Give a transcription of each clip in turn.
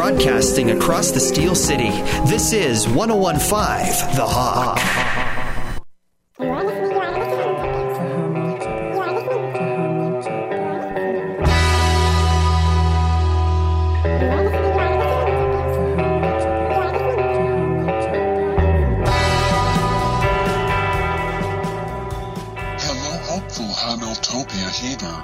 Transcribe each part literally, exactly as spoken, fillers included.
Broadcasting across the Steel City, this is one oh one point five The Hawk. Hello, hopeful Hamiltopia Heber.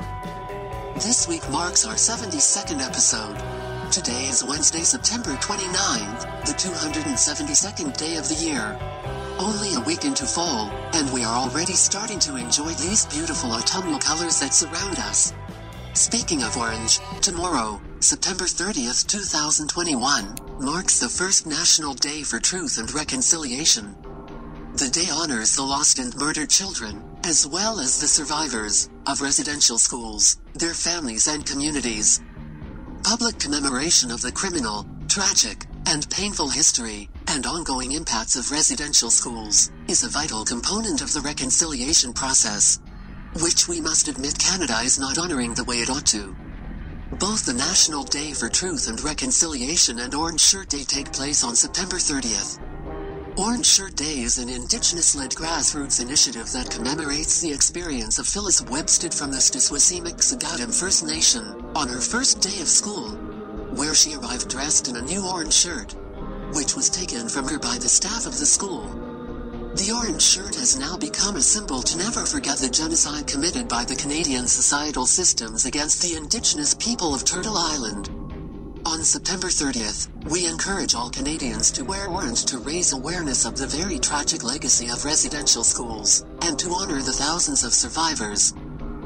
This week marks our seventy-second episode. Today is Wednesday, September twenty-ninth, the two hundred seventy-second day of the year. Only a week into fall, and we are already starting to enjoy these beautiful autumnal colors that surround us. Speaking of orange, tomorrow, September thirtieth, two thousand twenty-one, marks the first National Day for Truth and Reconciliation. The day honors the lost and murdered children, as well as the survivors of residential schools, their families and communities. Public commemoration of the criminal, tragic, and painful history and ongoing impacts of residential schools is a vital component of the reconciliation process, which we must admit Canada is not honoring the way it ought to. Both the National Day for Truth and Reconciliation and Orange Shirt Day take place on September thirtieth. Orange Shirt Day is an Indigenous-led grassroots initiative that commemorates the experience of Phyllis Webstead from the Stiswasimik Sagatam First Nation on her first day of school, where she arrived dressed in a new orange shirt, which was taken from her by the staff of the school. The orange shirt has now become a symbol to never forget the genocide committed by the Canadian societal systems against the Indigenous people of Turtle Island. On September thirtieth, we encourage all Canadians to wear orange to raise awareness of the very tragic legacy of residential schools, and to honor the thousands of survivors.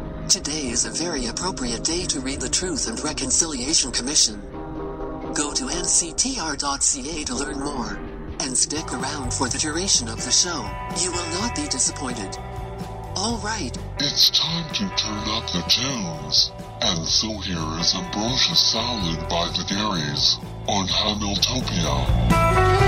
Today is a very appropriate day to read the Truth and Reconciliation Commission. Go to N C T R dot C A to learn more, and stick around for the duration of the show. You will not be disappointed. All right. It's time to turn up the tunes. And so here is Ambrosia Salad by the Garys on Hamiltopia.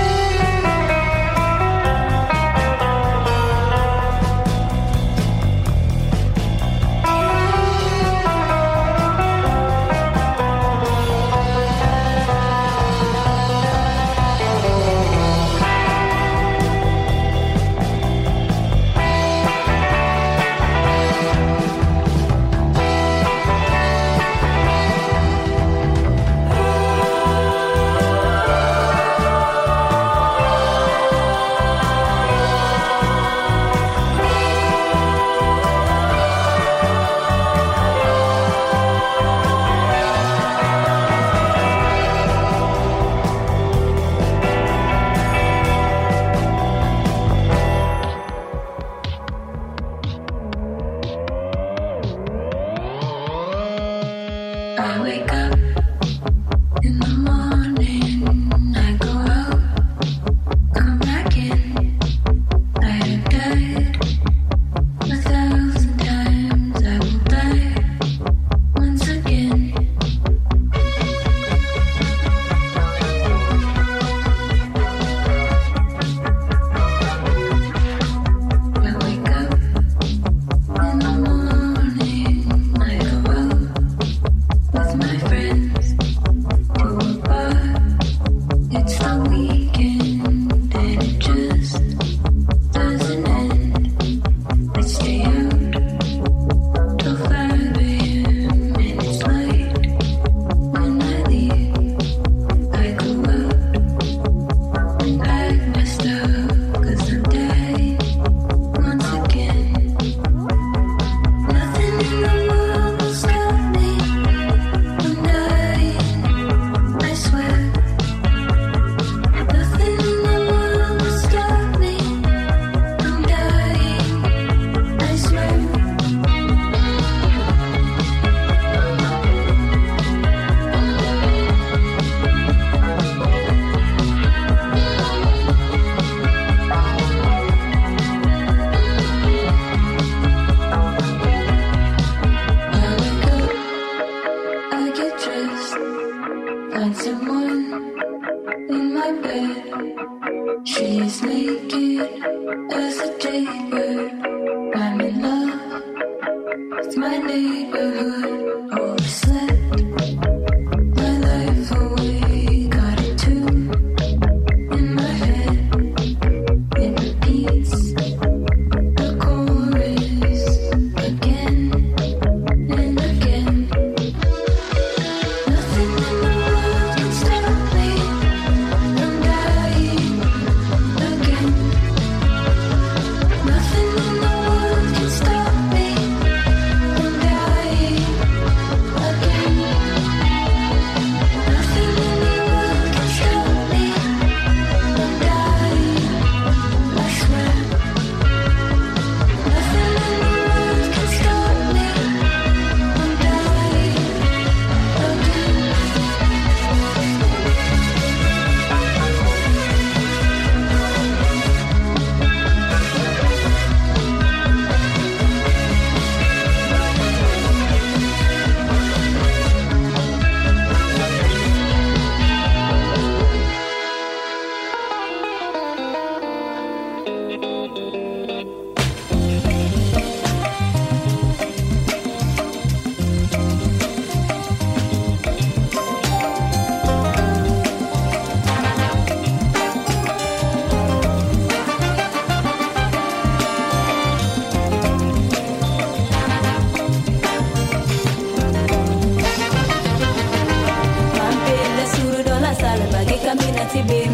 neighborhood, always slept my life away.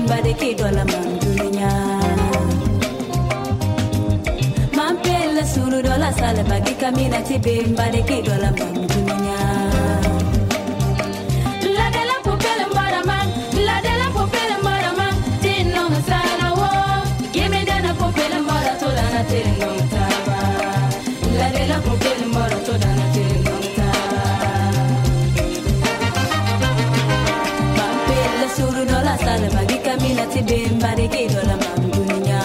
bemba de kidola mandunya Mampela suru dola sala bagi kamina ti bemba de kidola mandunya La de la popela mbaraman La de la popela mbaraman Tinno sana wo Gimme dana popela mbara tola na tinno taba La de la popela mbara tola na tinno Suru dola sala bagi kamina ti bemba de kidola mandunya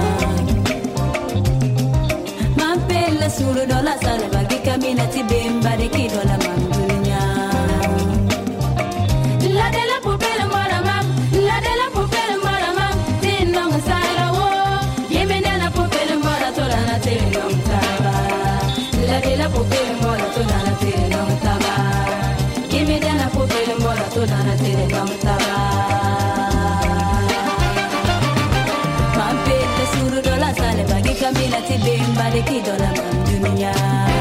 Mampela suru dola sala bagi kamina ti bemba de kidola mandunya La de la popela mara mam La de la popela mara mam Tinno sala wo Yeme na popela mara tola na tinno taba La de la popela mara tola na tinno taba Yeme na popela mara tola na tinno taba Kamila ti bemba de kidola mandunya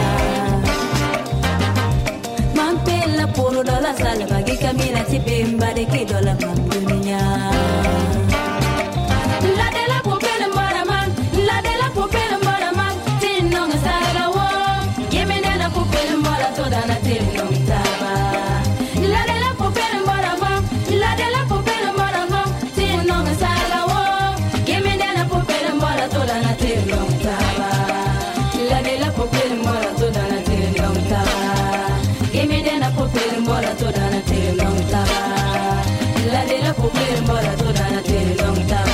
Mampela puro dola sala bagi kamila ti bemba de kidola mandunya La de la popela maraman La de la popela maraman Tinno sala wo Yeme na popela mara toda na tinno taba La de la popela maraman La de la popela maraman Tinno sala wo Yeme na popela mara toda na tinno taba La de la popela mara toda na tinno taba Yeme na popela mara toda na tinno taba La de la popela mara toda na tinno taba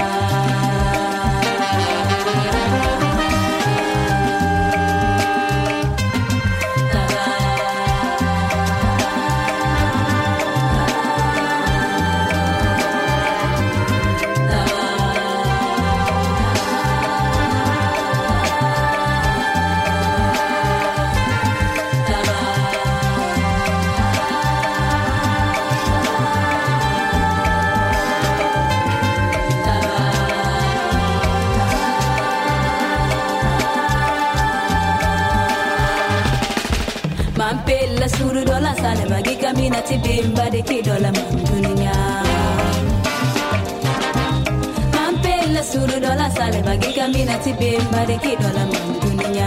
Mampela suru dola sala bagi kamina ti bemba de kidola mandunya Mampela suru dola sala bagi kamina ti bemba de kidola mandunya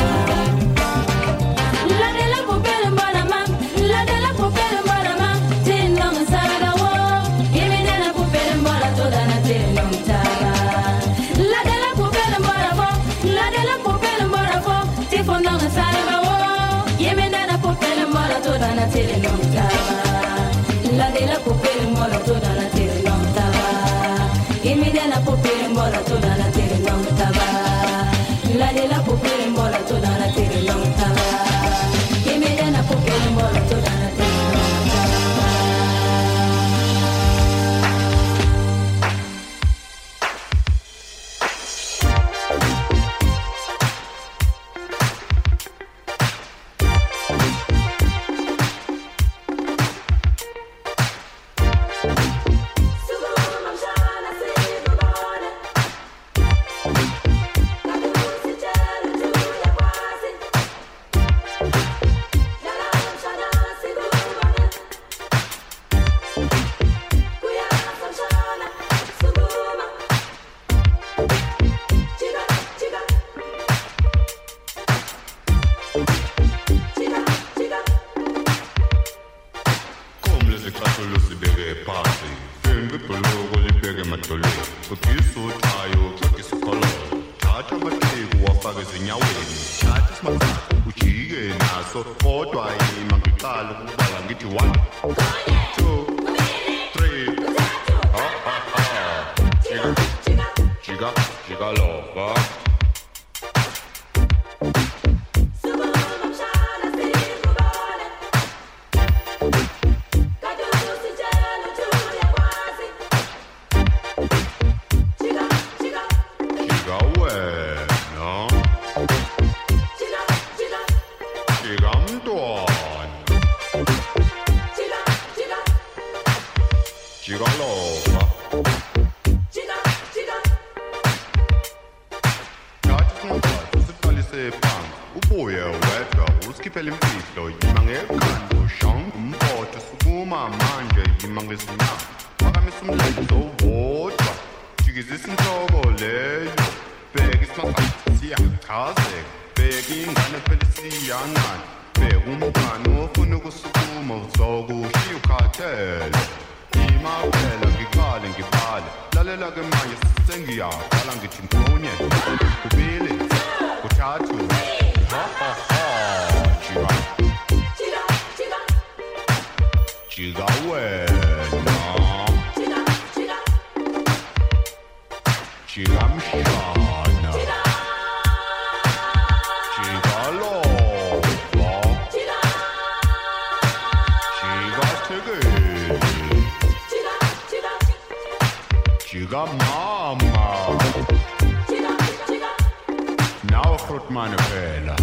La de la popela maraman La de la popela maraman Tinno sala wo Yeme na popela mara toda na tinno taba La de la popela marafo La de la popela marafo Tifono sala wo Yeme na popela mara toda na tinno taba La de la popela mara toda na tinno taba Yeme na popela mara toda na tinno taba La de la popela mara toda na tinno taba Yeme na popela mara toda na tinno taba ubuye wedwa usikhiphela imfihlo yima ngekhanda ushanga umpoto sukuma manje yima ngesinyawo nami simlezowodwa jikizisa inhloko leyo bheka isimaphakathi siyachazeka bheka ingane phela siyancane bheka umntwana ofuna ukusukuma uzokushiya ukhathele imaphela ngiqale ngibhale lalela ke manje sengiyabhala ngithi ntonye kubili kuthathu ha ha ha jika jika jika jika wena jika mshana jika loba jika tegeli jika mama nou groet meine vela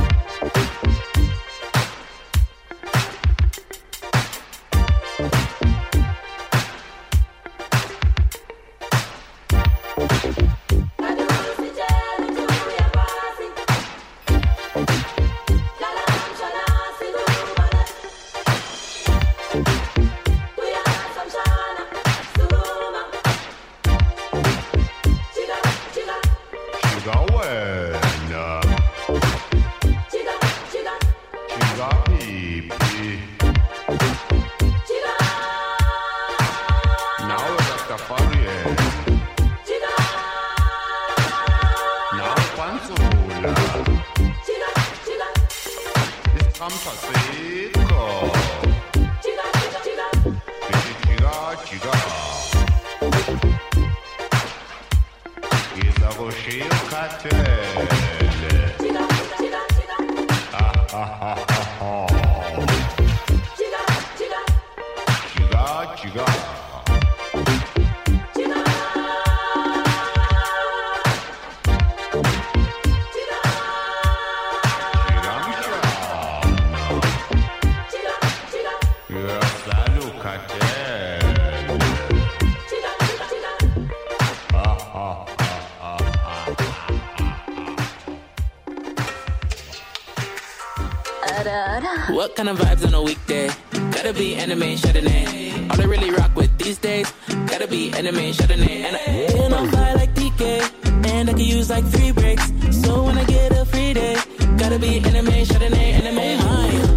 What kind of vibes on a weekday? Gotta be anime Chardonnay. All I really rock with these days, gotta be anime Chardonnay. And I been on fire like P K, and I can use like three breaks. So when I get a free day, gotta be anime Chardonnay, anime high.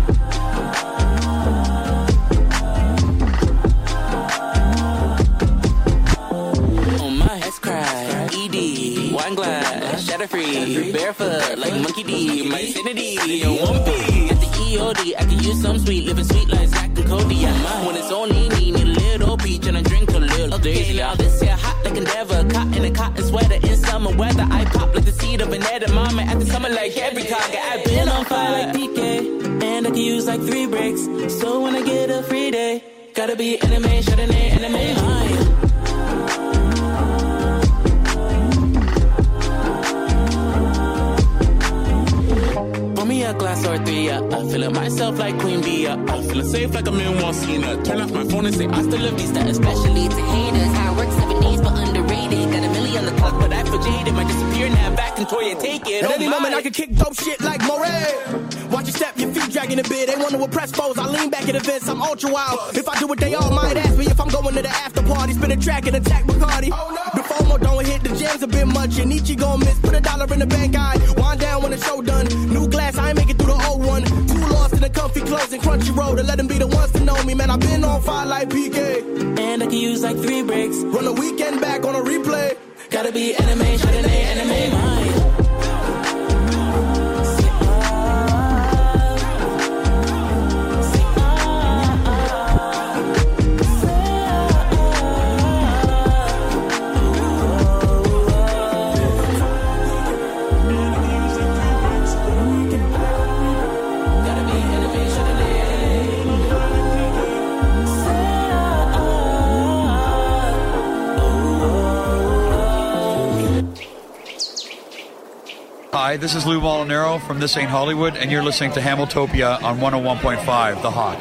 Wine glass, shatter free, barefoot like Monkey D, my sanity, one P. At the E O D, I can use some sweet, living sweet like Zach and Cody. Yeah, when it's only me, need a little peach and I drink a little daisy. All this here hot like Endeavor, caught in a cotton sweater in summer weather. I pop like the seed of an edamame at the summer like every target. I've been on fire like P K, and I can use like three breaks. So when I get a free day, gotta be anime, Chardonnay, anime high. A glass or three, yeah. I'm feeling myself like Queen Bee, yeah. I'm feeling safe like I'm in one scene. Turn off my phone and say I still love these stats. Especially to haters, how it works seven days but underrated. Got a million on the clock, but I feel jaded. Might disappear now, back and Toya, take it. At oh any my. moment I can kick dope shit like Moray. Watch your step, your feet dragging a bit. They want to impress foes, I lean back at events. I'm ultra wild. If I do it, they all might ask me if I'm going to the after party. Spin a track and attack Bacardi. The FOMO don't hit, the jams a bit much. And Nietzsche gon' miss, put a dollar in the bank. I wind down when the show done. New glass, I ain't make it through the old one. Too lost in the comfy clothes and crunchy road to let them be the ones to know me. Man, I've been on fire like P K, and I can use like three breaks. Run the weekend back on a replay. Gotta be anime, Chardonnay, anime mine. Hi, this is Lou Molinaro from This Ain't Hollywood, and you're listening to Hamiltopia on one oh one point five, The Hawk.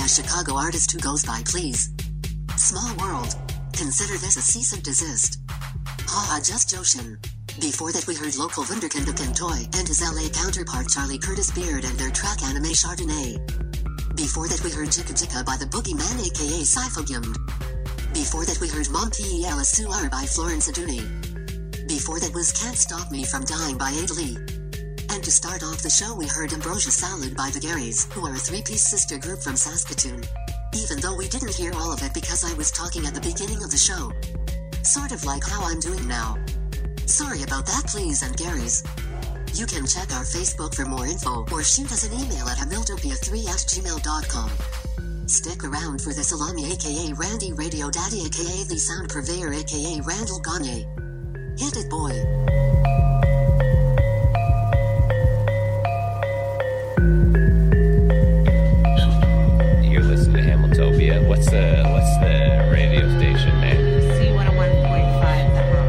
a Chicago artist who goes by Please. Small world. Consider this a cease and desist. Haha, just Joshin. Before that we heard local Wunderkind of Kentoy and his L A counterpart Charlie Curtis Beard and their track Anime Chardonnay. Before that we heard Jika Jika by the Boogeyman aka Syphogimd. Before that we heard Mon P L S Suar by Florence Aduni. Before that was Can't Stop Me From Dying by Ada Lee. And to start off the show we heard Ambrosia Salad by the Garys, who are a three-piece sister group from Saskatoon. Even though we didn't hear all of it because I was talking at the beginning of the show. Sort of like how I'm doing now. Sorry about that, Please and Garys. You can check our Facebook for more info or shoot us an email at hamiltopia three at gmail dot com. Stick around for the Salami aka Randy Radio Daddy aka the Sound Purveyor aka Randall Gagne. Hit it, boy. You're listening to Hamiltopia. What's the what's the radio station name? C one oh one point five.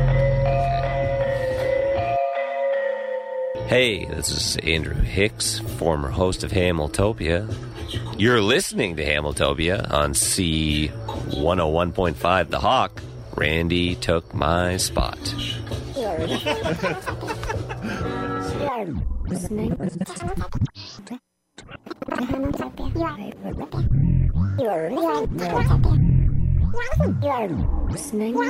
Hey, this is Andrew Hicks, former host of Hamiltopia. You're listening to Hamiltopia on C one oh one point five The Hawk. Randy took my spot. You're listening to Hamiltopia. You're listening to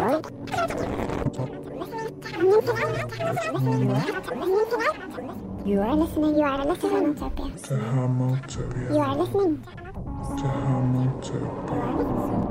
You are listening, you are listening to Hamiltopia. You are listening to Hamiltopia.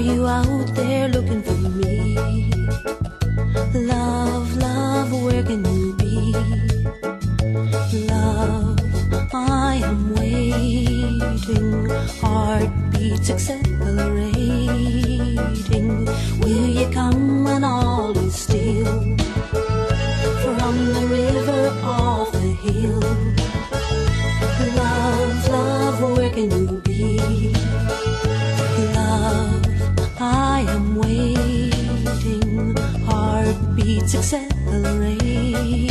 you out there looking for me? Love, love, where can you be? Love, I am waiting, heartbeats accelerating. Will you come when all is still? From the river off the hill. Love, love, where can you be? Love, I am waiting, heartbeats accelerating.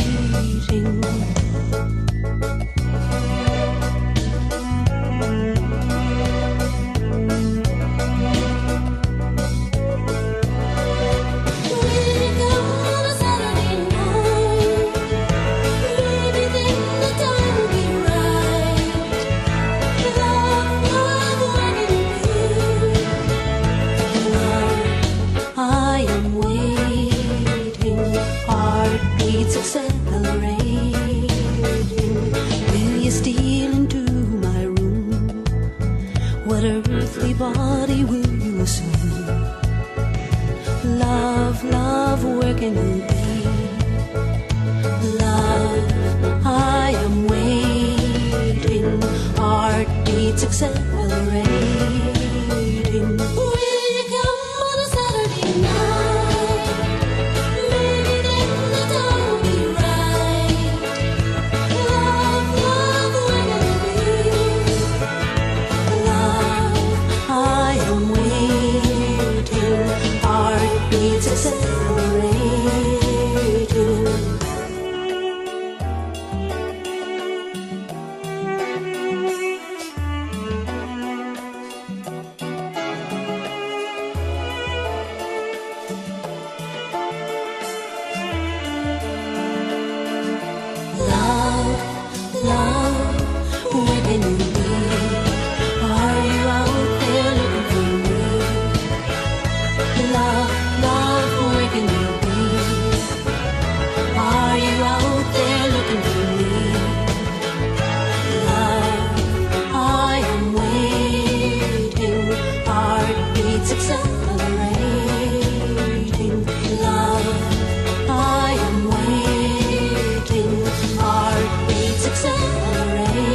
Accelerating. Will you steal into my room? What earthly body will you assume? Love, love, where can you be? Love, I am waiting, heartbeats accelerating. Will you come on a Saturday night? Maybe then the time will be right. Love, love, where can you be? Love, I am waiting, heartbeats accelerating. Love, love, where can you be? Are you out there looking for me? Love, love, where can you be? Are you out there looking for me? Love, I am waiting, heartbeats accelerating. Love, I am waiting, heartbeats accelerating.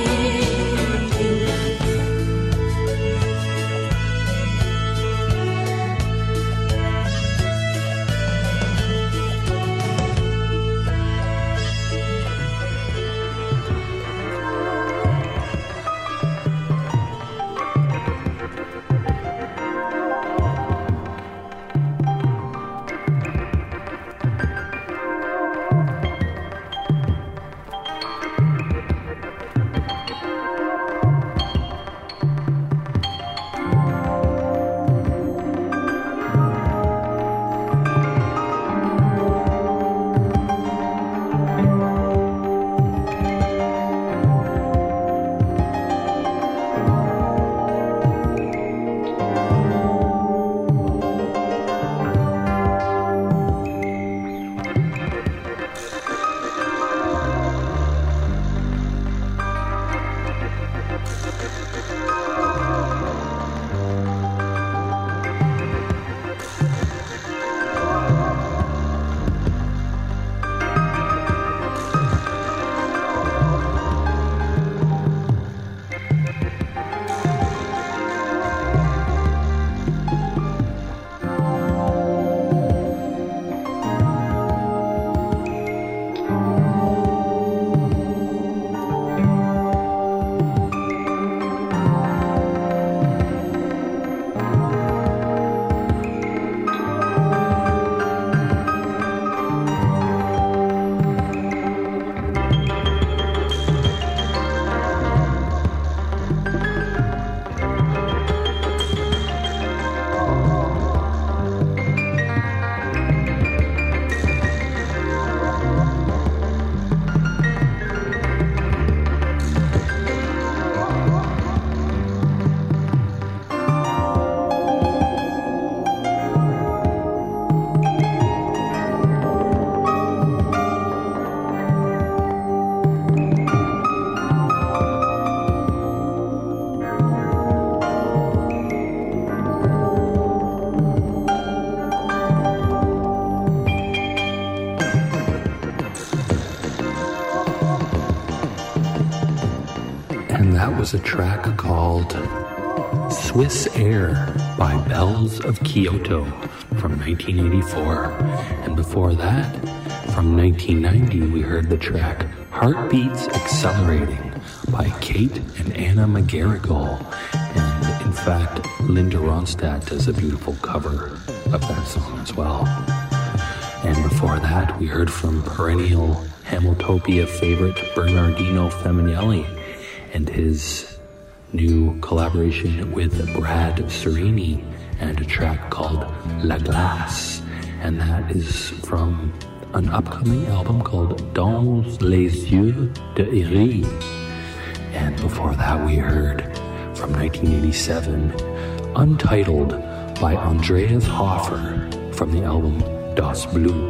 was a track called Swiss Air by Bells of Kyoto from nineteen eighty-four. And before that, from nineteen ninety, we heard the track Heartbeats Accelerating by Kate and Anna McGarrigle. And in fact, Linda Ronstadt does a beautiful cover of that song as well. And before that, we heard from perennial Hamiltopia favorite Bernardino Femminelli and his new collaboration with Brad Serini and a track called La Glace. And that is from an upcoming album called Dans les yeux de Eri. And before that, we heard from nineteen eighty-seven, Untitled by Andreas Hofer from the album Das Blut.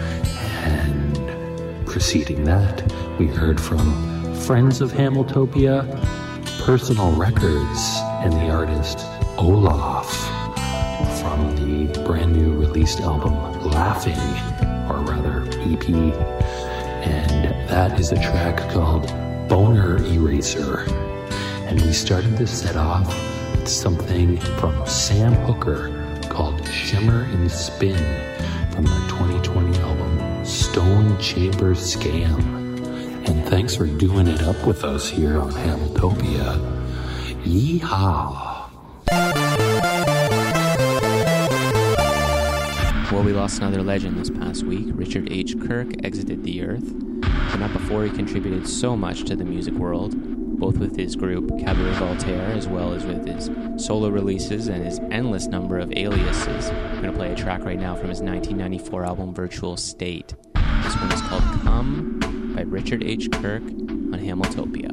And preceding that, we heard from Friends of Hamiltopia, Personal Records, and the artist Olaf from the brand new released album Laughing, or rather E P. And that is a track called Boner Eraser. And we started this set off with something from Sam Hooker called Shimmer and Spin from the twenty twenty album Stone Chamber Scam. And thanks for doing it up with us here on Hamiltopia. Yeehaw! Well, we lost another legend this past week. Richard H. Kirk exited the earth, but not before he contributed so much to the music world, both with his group Cabaret Voltaire as well as with his solo releases and his endless number of aliases. We're going to play a track right now from his nineteen ninety-four album Virtual State. This one is called Come by Richard H. Kirk on Hamiltopia.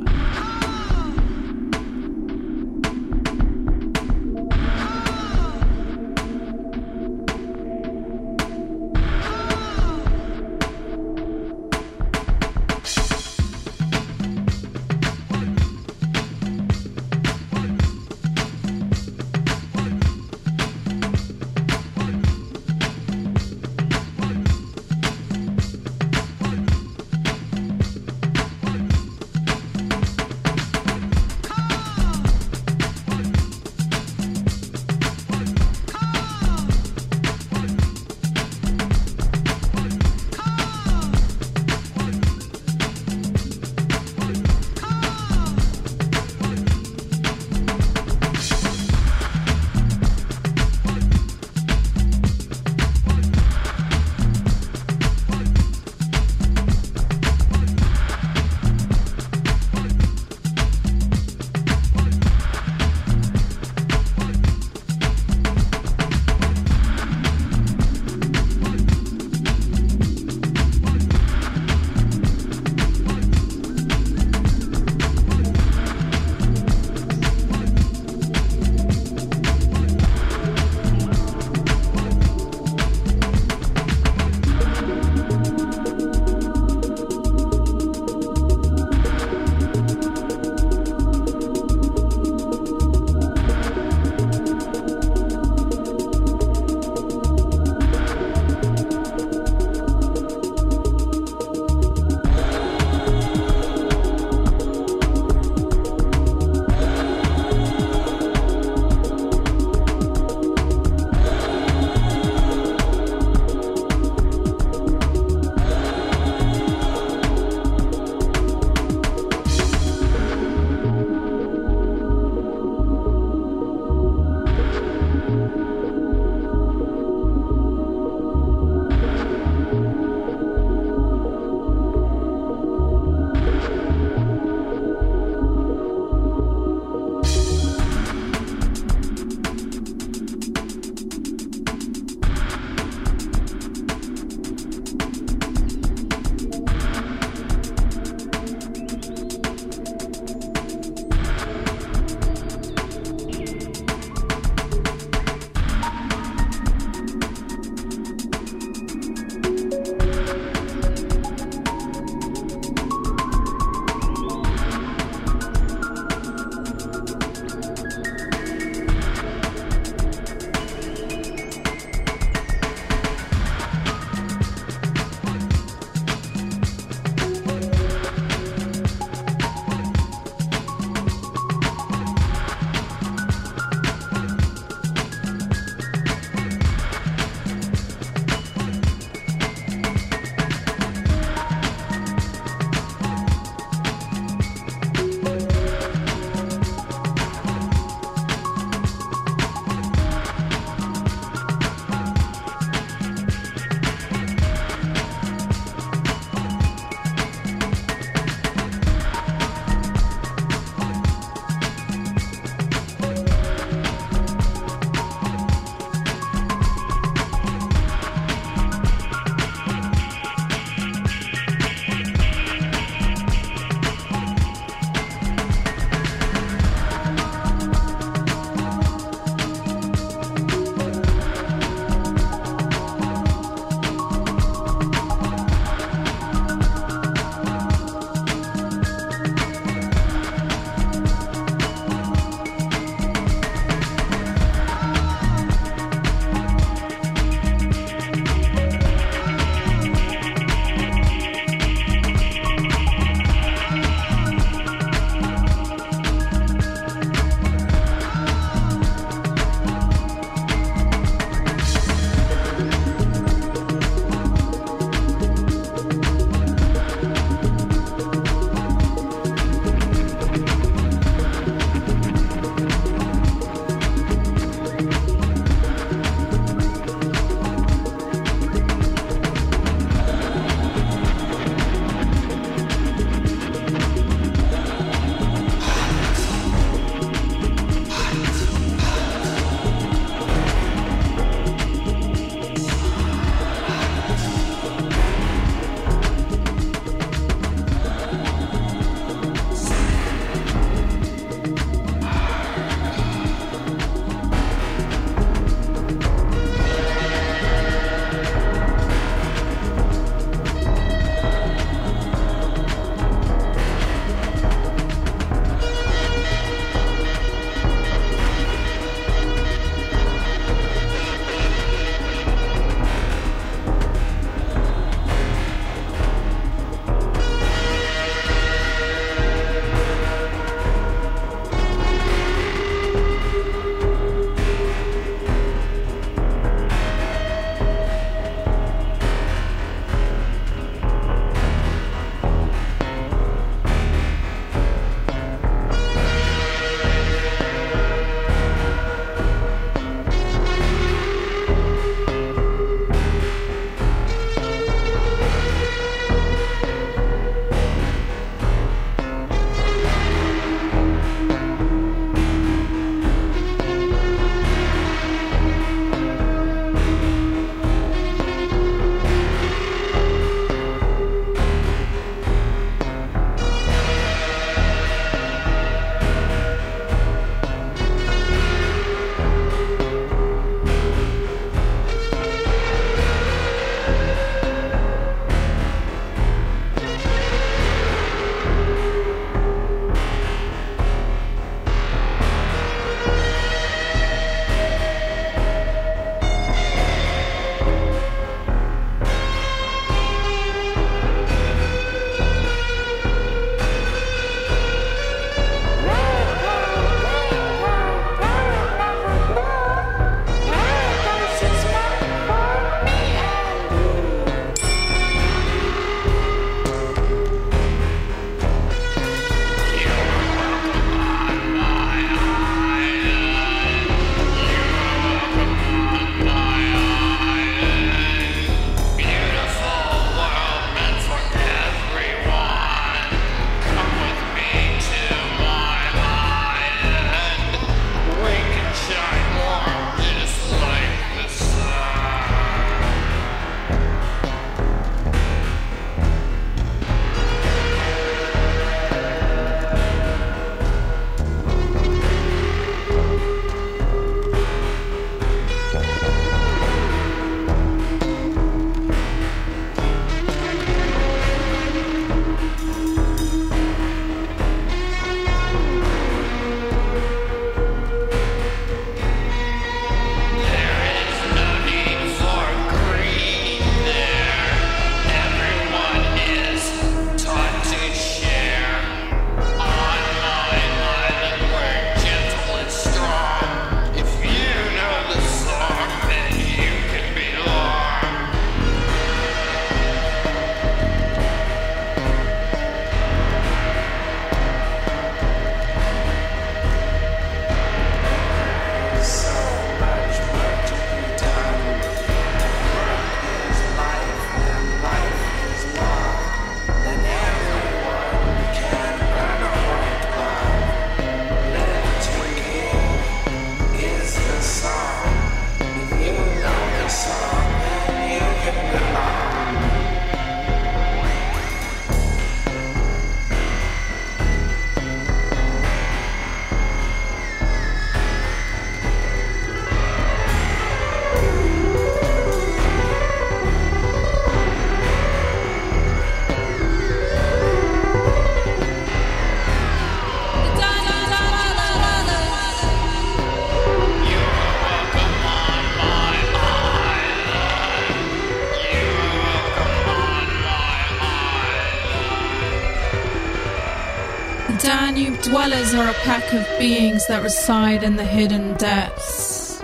Danube dwellers are a pack of beings that reside in the hidden depths.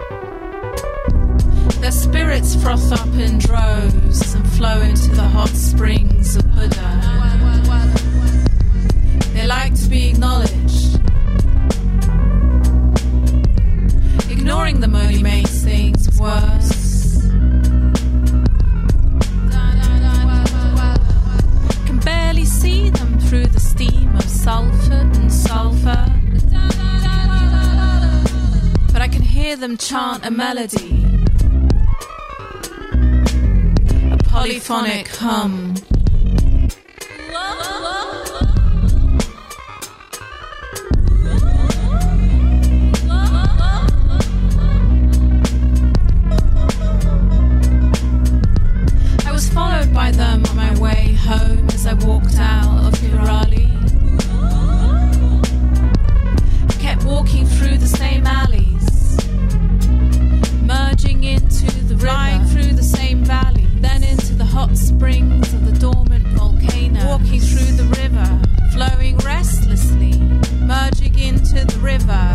Their spirits froth up in droves and flow into the hot springs of Buddha. They like to be acknowledged. Ignoring them only makes things worse. Can barely see them through the steam of sulfate and sulfur, but I can hear them chant a melody, a polyphonic hum. I was followed by them on my way home as I walked out of Kirali. Kept walking through the same alleys, merging into the river, flying through the same valley, then into the hot springs of the dormant volcano. Walking through the river, flowing restlessly, merging into the river.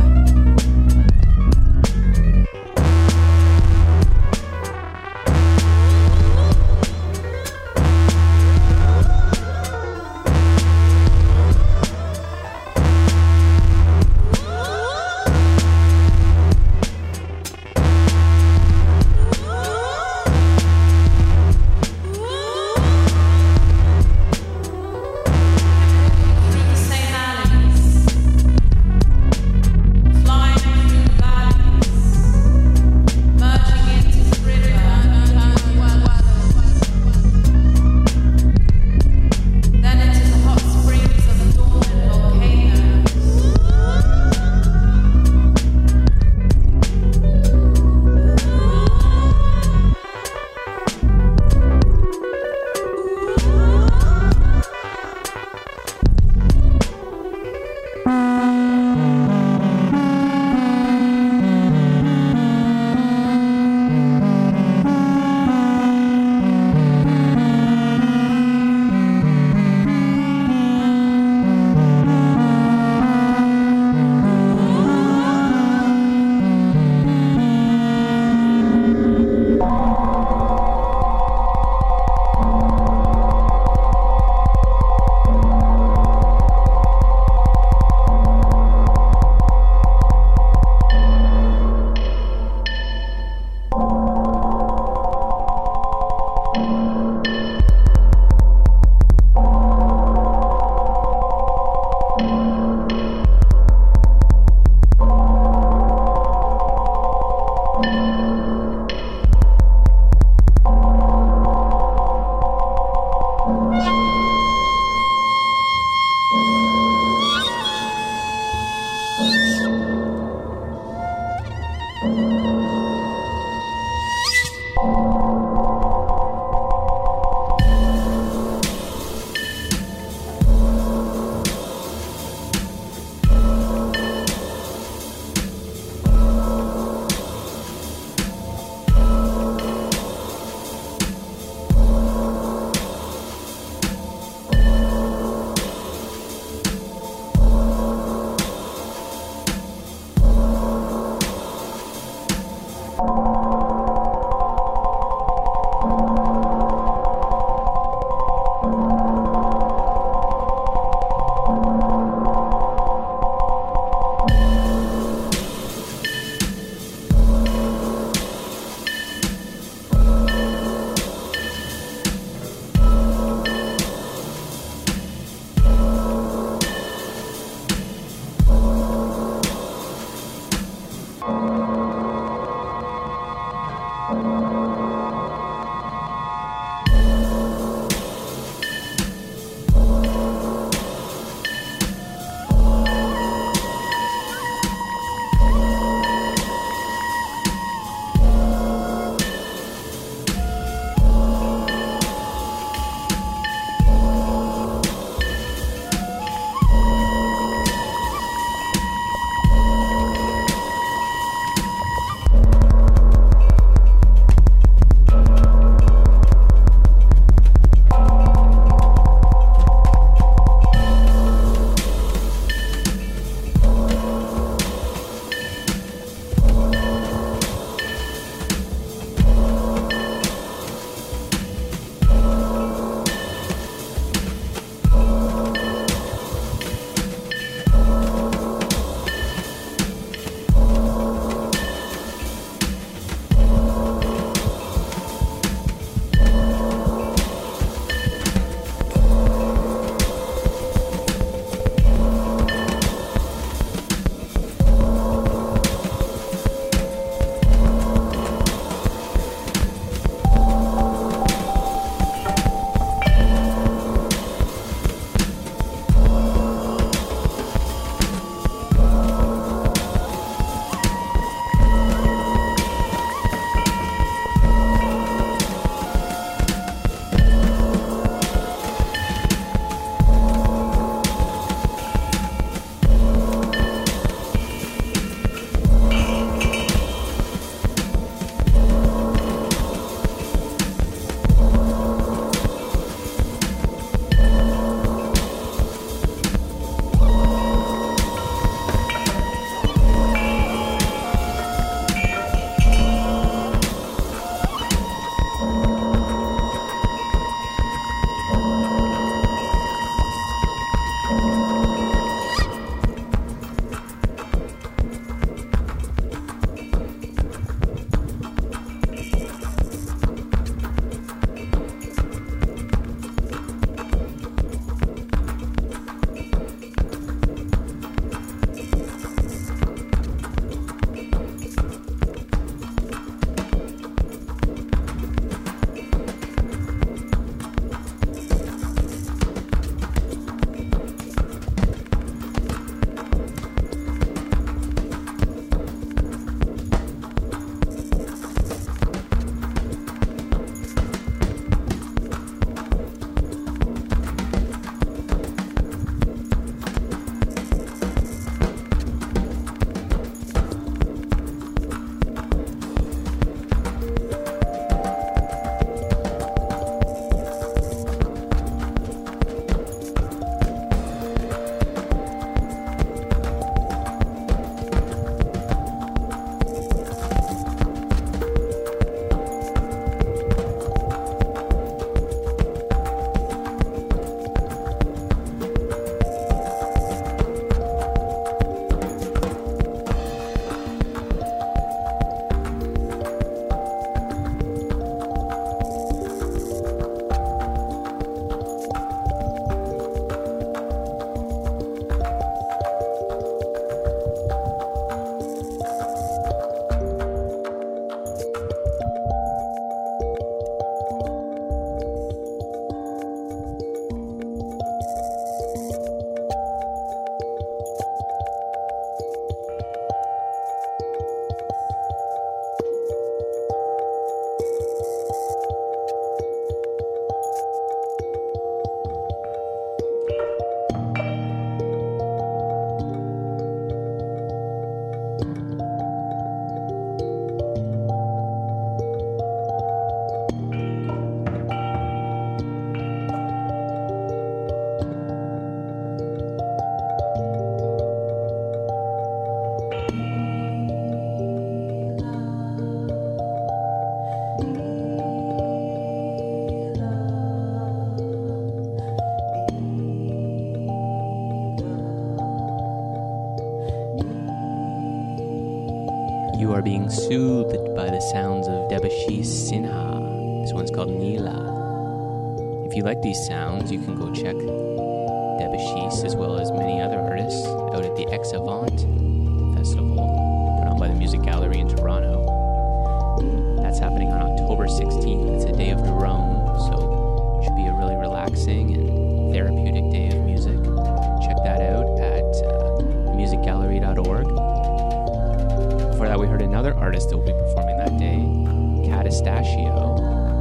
are being soothed by the sounds of Debashish Sinha. This one's called Neela. If you like these sounds, you can go check Debashish as well as many other artists out at the Ex-Avant Festival put on by the Music Gallery in Toronto. That's happening on October sixteenth. It's a day of drone, so it should be a really relaxing and therapeutic day of music. Check that out at uh, music gallery dot org. Before that, we heard another artist that will be performing that day, Catastachio,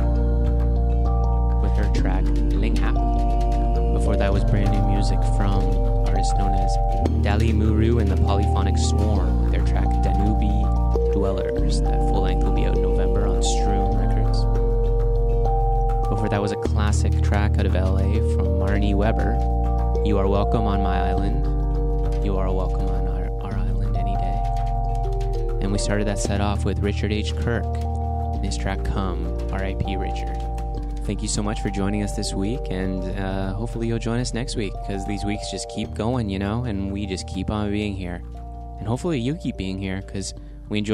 with her track Linghap. Before that was brand new music from artists known as Dali Muru and the Polyphonic Swarm with their track Danube Dwellers. That full length will be out in November on Stroom Records. Before that was a classic track out of L A from Marnie Weber, You Are Welcome on My Island. You are welcome on our, our island any day. And we started that set off with Richard H. Kirk and his track Come, R I P Richard. Thank you so much for joining us this week, and uh, hopefully you'll join us next week, because these weeks just keep going, you know, and we just keep on being here. And hopefully you keep being here, because we enjoy